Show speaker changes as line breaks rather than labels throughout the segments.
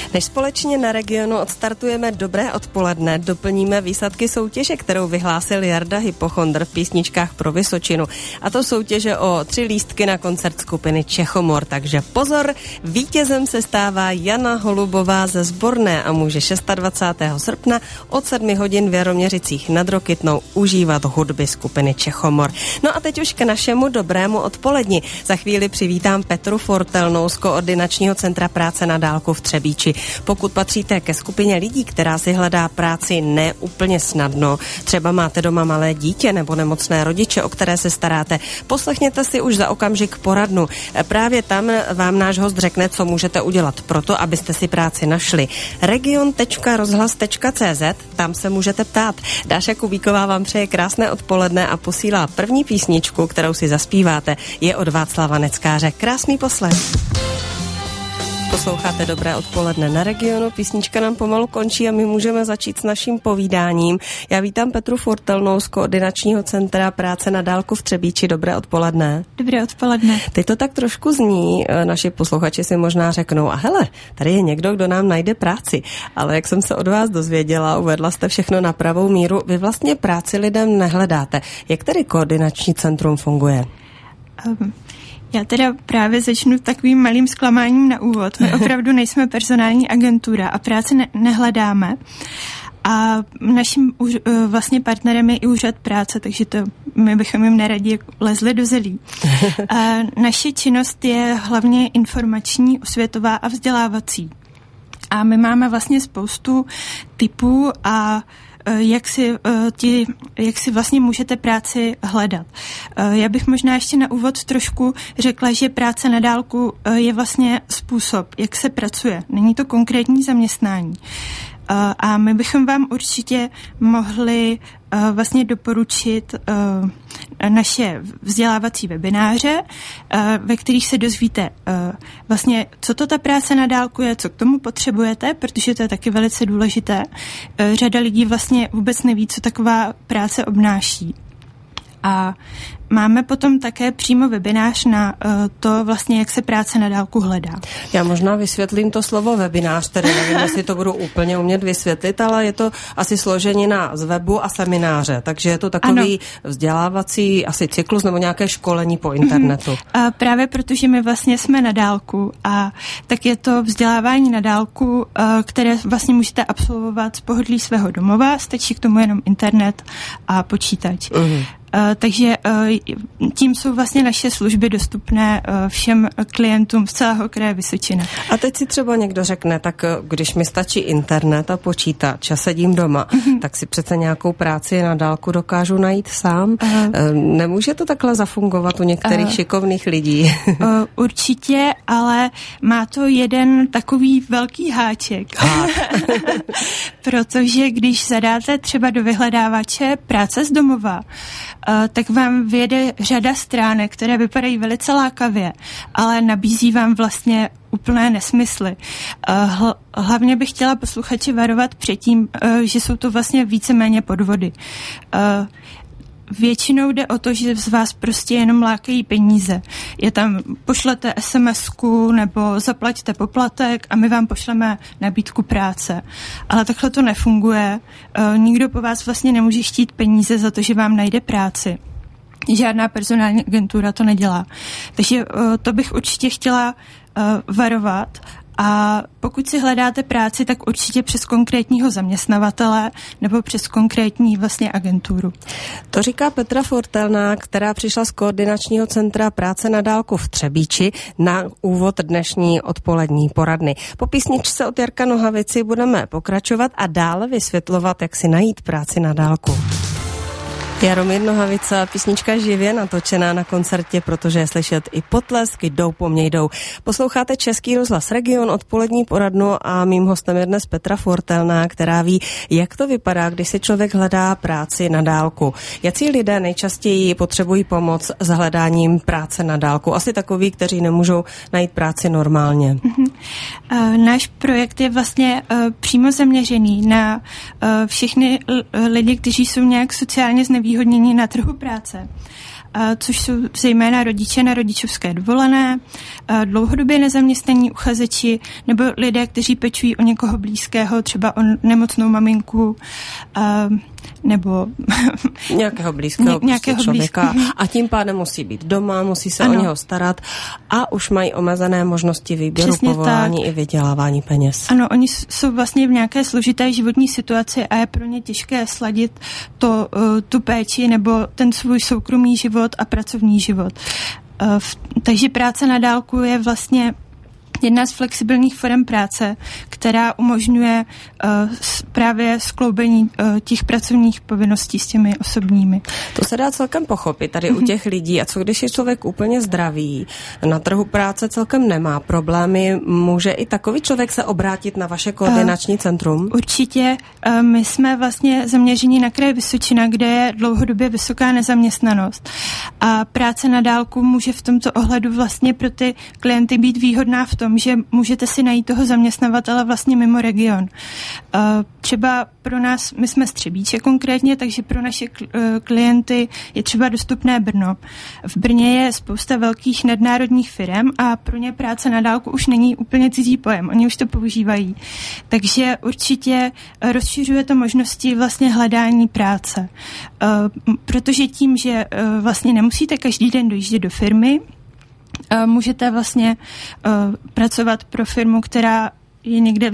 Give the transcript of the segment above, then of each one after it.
Než společně na Regionu odstartujeme dobré odpoledne, doplníme výsledky soutěže, kterou vyhlásil Jarda Hypochondr v Písničkách pro Vysočinu. A to soutěže o 3 lístky na koncert skupiny Čechomor. Takže pozor, vítězem se stává Jana Holubová ze Zborné a může 26. srpna od 7 hodin v Jaroměřicích nad Rokytnou užívat hudby skupiny Čechomor. No a teď už k našemu dobrému odpoledni. Za chvíli přivítám Petru Fortelnou z Koordinačního centra práce na dálku v Třebíči. Pokud patříte ke skupině lidí, která si hledá práci neúplně snadno, třeba máte doma malé dítě nebo nemocné rodiče, o které se staráte, poslechněte si už za okamžik poradnu. Právě tam vám náš host řekne, co můžete udělat proto, abyste si práci našli. region.rozhlas.cz, tam se můžete ptát. Dáša Kubíková vám přeje krásné odpoledne a posílá první písničku, kterou si zaspíváte. Je od Václava Neckáře. Krásný poslech. Posloucháte dobré odpoledne na Regionu, písnička nám pomalu končí a my můžeme začít s naším povídáním. Já vítám Petru Fortelnou z Koordinačního centra práce na dálku v Třebíči. Dobré odpoledne.
Dobré odpoledne.
Teď to tak trošku zní, naši posluchači si možná řeknou, a hele, tady je někdo, kdo nám najde práci. Ale jak jsem se od vás dozvěděla, uvedla jste všechno na pravou míru, vy vlastně práci lidem nehledáte. Jak tedy Koordinační centrum funguje?
Já teda právě začnu takovým malým zklamáním na úvod. My opravdu nejsme personální agentura a práci nehledáme. A naším vlastně partnerem je i úřad práce, takže to my bychom jim neradi lezli do zelí. A naše činnost je hlavně informační, osvětová a vzdělávací. A my máme vlastně spoustu typů a jak si vlastně můžete práci hledat. Já bych možná ještě na úvod trošku řekla, že práce na dálku je vlastně způsob, jak se pracuje. Není to konkrétní zaměstnání. A my bychom vám určitě mohli vlastně doporučit naše vzdělávací webináře, ve kterých se dozvíte vlastně, co to ta práce na dálku je, co k tomu potřebujete, protože to je taky velice důležité. Řada lidí vlastně vůbec neví, co taková práce obnáší. A máme potom také přímo webinář na to vlastně, jak se práce na dálku hledá.
Já možná vysvětlím to slovo webinář, tedy nevím, jestli to budu úplně umět vysvětlit, ale je to asi složenina z webu a semináře, takže je to takový vzdělávací asi cyklus nebo nějaké školení po internetu.
A právě protože my vlastně jsme na dálku a tak je to vzdělávání na dálku, které vlastně můžete absolvovat z pohodlí svého domova, stačí k tomu jenom internet a počítač. Takže tím jsou vlastně naše služby dostupné všem klientům z celého kraje Vysočina.
A teď si třeba někdo řekne, tak když mi stačí internet a počítač a sedím doma, tak si přece nějakou práci na dálku dokážu najít sám. Nemůže to takhle zafungovat u některých šikovných lidí?
Určitě, ale má to jeden takový velký háček. Protože když zadáte třeba do vyhledávače práce z domova, tak vám vyjede řada stránek, které vypadají velice lákavě, ale nabízí vám vlastně úplné nesmysly. Hlavně bych chtěla posluchači varovat před tím, že jsou to vlastně víceméně podvody. Většinou jde o to, že z vás prostě jenom lákají peníze. Je tam, pošlete SMS-ku nebo zaplaťte poplatek a my vám pošleme nabídku práce. Ale takhle to nefunguje. Nikdo po vás vlastně nemůže chtít peníze za to, že vám najde práci. Žádná personální agentura to nedělá. Takže to bych určitě chtěla varovat. A pokud si hledáte práci, tak určitě přes konkrétního zaměstnavatele nebo přes konkrétní vlastně agenturu.
To říká Petra Fortelná, která přišla z Koordinačního centra práce na dálku v Třebíči na úvod dnešní odpolední poradny. Po písničce od Jarka Nohavici budeme pokračovat a dále vysvětlovat, jak si najít práci na dálku. Jaromír Nohavica, písnička živě natočená na koncertě, protože je slyšet i potlesky, jdou po mně jdou. Posloucháte Český rozhlas Region, odpolední poradnu a mým hostem je dnes Petra Fortelná, která ví, jak to vypadá, když si člověk hledá práci na dálku. Jací lidé nejčastěji potřebují pomoc s hledáním práce na dálku? Asi takoví, kteří nemůžou najít práci normálně.
Náš projekt je vlastně přímo zaměřený na všechny lidi, kteří jsou nějak sociálně znevýhodnění na trhu práce. což jsou zejména rodiče na rodičovské dovolené, dlouhodobě nezaměstnaní uchazeči nebo lidé, kteří pečují o někoho blízkého, třeba o nemocnou maminku, nebo
nějakého blízkého člověka a tím pádem musí být doma, musí se o něho starat a už mají omezené možnosti výběru přesně povolání tak. I vydělávání peněz.
Ano, oni jsou vlastně v nějaké složité životní situaci a je pro ně těžké sladit tu péči nebo ten svůj soukromý život a pracovní život. Takže práce na dálku je vlastně jedna z flexibilních forem práce, která umožňuje právě skloubení těch pracovních povinností s těmi osobními.
To se dá celkem pochopit tady u těch lidí. A co když je člověk úplně zdravý, na trhu práce celkem nemá problémy, může i takový člověk se obrátit na vaše koordinační centrum?
Určitě. My jsme vlastně zaměření na kraj Vysočina, kde je dlouhodobě vysoká nezaměstnanost. A práce na dálku může v tomto ohledu vlastně pro ty klienty být výhodná v tom, že můžete si najít toho zaměstnavatele vlastně mimo region. Třeba pro nás, my jsme z Třebíče konkrétně, takže pro naše klienty je třeba dostupné Brno. V Brně je spousta velkých nadnárodních firem a pro ně práce na dálku už není úplně cizí pojem. Oni už to používají. Takže určitě rozšiřuje to možnosti vlastně hledání práce. Protože tím, že vlastně nemusíte každý den dojíždět do firmy, můžete vlastně pracovat pro firmu, která je někde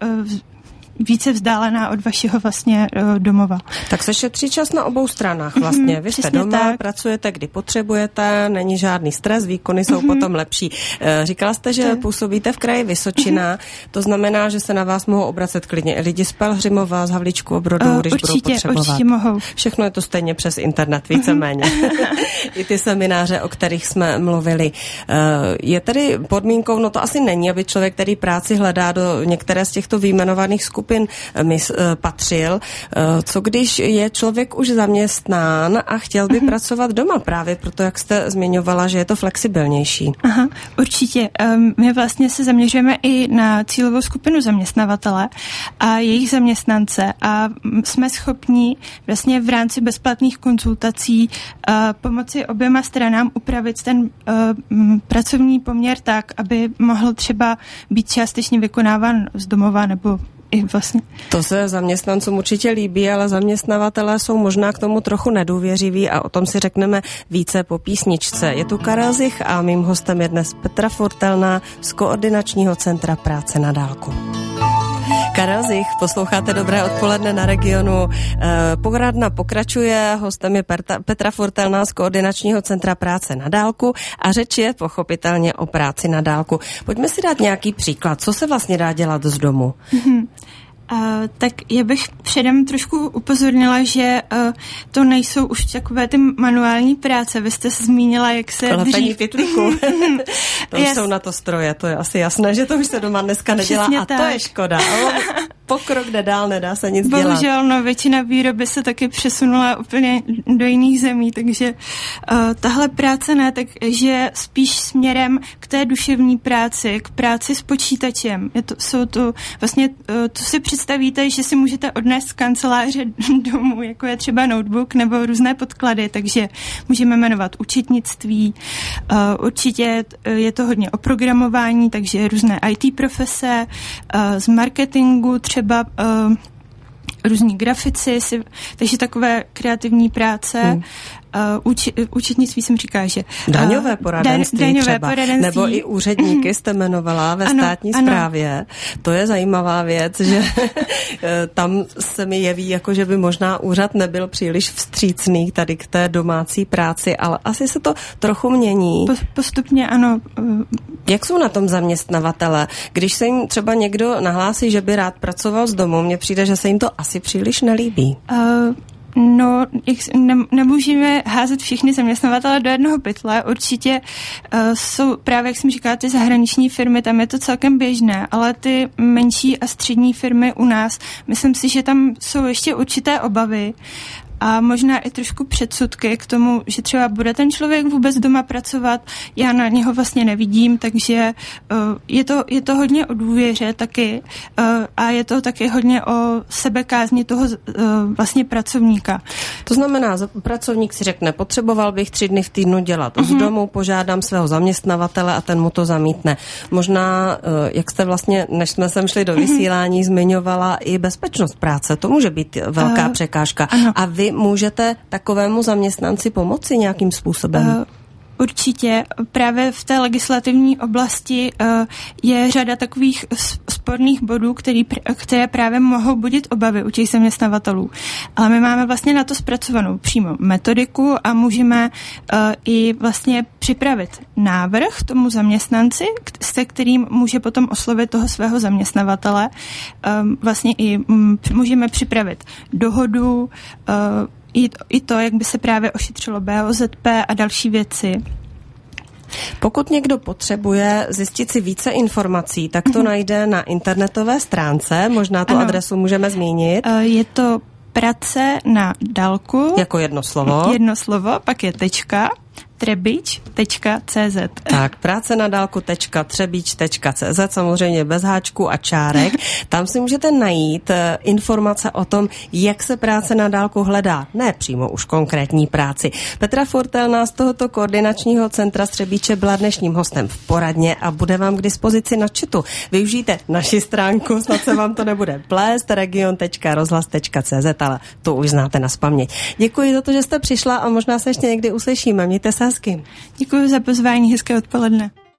více vzdálená od vašeho vlastně domova.
Tak se šetří čas na obou stranách vlastně. Vy jste doma, tak. Pracujete, kdy potřebujete, není žádný stres, výkony jsou potom lepší. Říkala jste, že působíte v kraji Vysočina, to znamená, že se na vás mohou obracet klidně i lidi z Pelhřimova, z Havlíčků Brodů, když budou potřebovat.
Určitě mohou.
Všechno je to stejně přes internet, víceméně. I ty semináře, o kterých jsme mluvili. Je tedy podmínkou, no to asi není, aby člověk, který práci hledá do některé z těchto vyjmenovaných skupin patřil. Co když je člověk už zaměstnán a chtěl by pracovat doma právě proto, jak jste zmiňovala, že je to flexibilnější?
Aha, určitě. My vlastně se zaměřujeme i na cílovou skupinu zaměstnavatele a jejich zaměstnance a jsme schopni vlastně v rámci bezplatných konzultací pomoci oběma stranám upravit ten pracovní poměr tak, aby mohl třeba být částečně vykonáván z domova nebo i vlastně.
To se zaměstnancům určitě líbí, ale zaměstnavatelé jsou možná k tomu trochu nedůvěřiví a o tom si řekneme více po písničce. Je tu Karel Zich a mým hostem je dnes Petra Fortelná z Koordinačního centra práce na dálku. Karel Zich, posloucháte Dobré odpoledne na Regionu. Poradna pokračuje, hostem je Petra Fortelná z Koordinačního centra práce na dálku a řeč je pochopitelně o práci na dálku. Pojďme si dát nějaký příklad, co se vlastně dá dělat z domu?
Tak já bych předem trošku upozornila, že to nejsou už takové ty manuální práce. Vy jste se zmínila, jak se
lepení pytlíku. To už jsou na to stroje, to je asi jasné, že to už se doma dneska nedělá. Přesně a tak. To je škoda. Ale pokrok jde dál, nedá se nic dělat.
Bohužel, no, většina výroby se taky přesunula úplně do jiných zemí, takže tahle práce ne, takže spíš směrem k té duševní práci, k práci s počítačem. To si představíte, že si můžete odnést z kanceláře domů, jako je třeba notebook nebo různé podklady, takže můžeme jmenovat účetnictví. Určitě je to hodně o programování, takže různé IT profese, z marketingu třeba různí grafici, takže takové kreativní práce. Účetnictví jsem říká, že
daňové poradenství třeba, nebo i úředníky jste jmenovala ve státní správě. To je zajímavá věc, že tam se mi jeví, jako že by možná úřad nebyl příliš vstřícný tady k té domácí práci, ale asi se to trochu mění.
Postupně ano. Jak
jsou na tom zaměstnavatele? Když se jim třeba někdo nahlásí, že by rád pracoval z domu, mně přijde, že se jim to asi příliš nelíbí.
No, nemůžeme házet všichni zaměstnavatele do jednoho pytle. Určitě jsou právě, jak jsem říkala, ty zahraniční firmy, tam je to celkem běžné, ale ty menší a střední firmy u nás, myslím si, že tam jsou ještě určité obavy. a možná i trošku předsudky k tomu, že třeba bude ten člověk vůbec doma pracovat, já na něho vlastně nevidím, takže je to hodně o důvěře taky a je to taky hodně o sebekázni toho vlastně pracovníka.
To znamená, pracovník si řekne, potřeboval bych 3 dny v týdnu dělat z domu, požádám svého zaměstnavatele a ten mu to zamítne. Možná, jak jste vlastně, než jsme sem šli do vysílání, zmiňovala i bezpečnost práce. To může být velká překážka.
Ano.
A vy můžete takovému zaměstnanci pomoci nějakým způsobem?
Určitě. Právě v té legislativní oblasti je řada takových sporných bodů, které právě mohou budit obavy u těch zaměstnavatelů. Ale my máme vlastně na to zpracovanou přímo metodiku a můžeme i vlastně připravit návrh tomu zaměstnanci, se kterým může potom oslovit toho svého zaměstnavatele. Vlastně i můžeme připravit dohodu, i to, jak by se právě ošetřilo BOZP a další věci.
Pokud někdo potřebuje zjistit si více informací, tak to najde na internetové stránce. Možná tu adresu můžeme zmínit.
Je to Prace na dálku.
Jako jedno slovo.
Jedno slovo, pak je tečka. Trebič.cz.
Tak, pracenadálku.trebič.cz, samozřejmě bez háčku a čárek. Tam si můžete najít informace o tom, jak se práce na dálku hledá. Ne přímo už konkrétní práci. Petra Furtelná z tohoto koordinačního centra z Třebíče byla dnešním hostem v poradně a bude vám k dispozici na chatu. Využijte naši stránku, snad se vám to nebude plést, region.rozhlas.cz, ale to už znáte nazpaměť. Děkuji za to, že jste přišla a možná se ještě někdy uslyšíme. Mějte se hezky.
Děkuji za pozvání, hezké odpoledne.